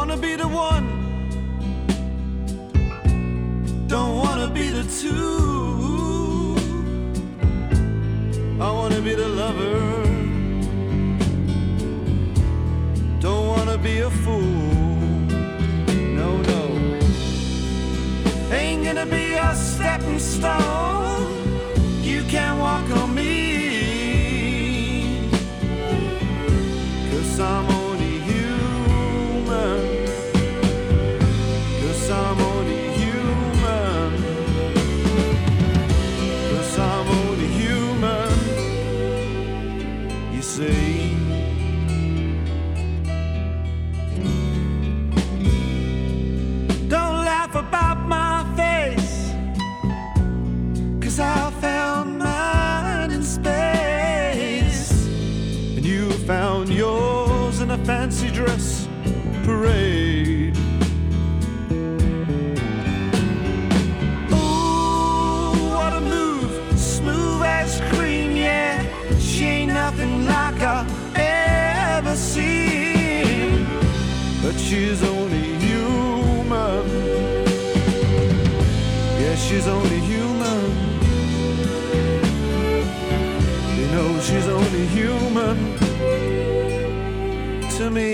wanna be the one, don't wanna be the two. I wanna be the lover, don't wanna be a fool. No, no, ain't gonna be a stepping stone. You can't walk on me, 'cause I'm only human, 'cause I'm only human, 'cause I'm only human, you see. Don't laugh about my face, 'cause I found mine in space, and you found yours in a fancy dress parade. Ooh, what a move, smooth as cream, yeah. She ain't nothing like I ever seen, but she's only human. Yeah, she's only human. You know, she's only human to me.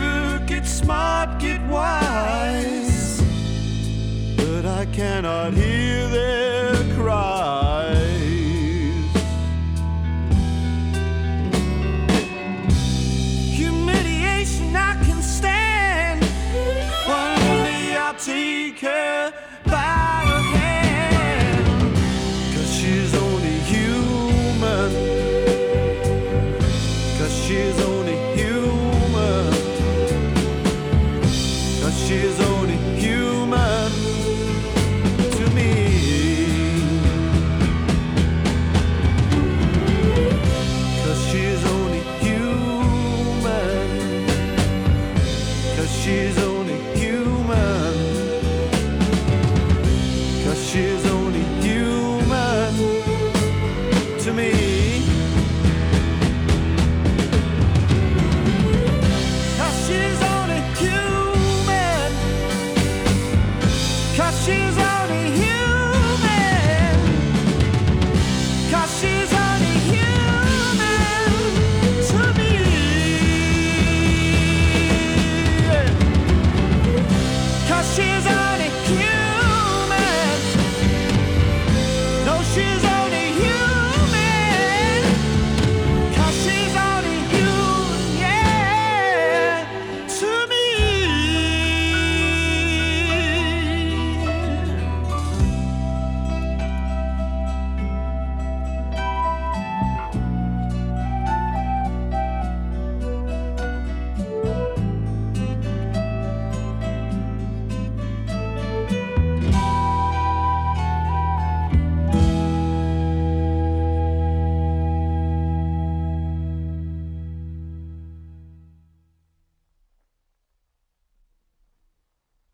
Get smart, get wise, but I cannot hear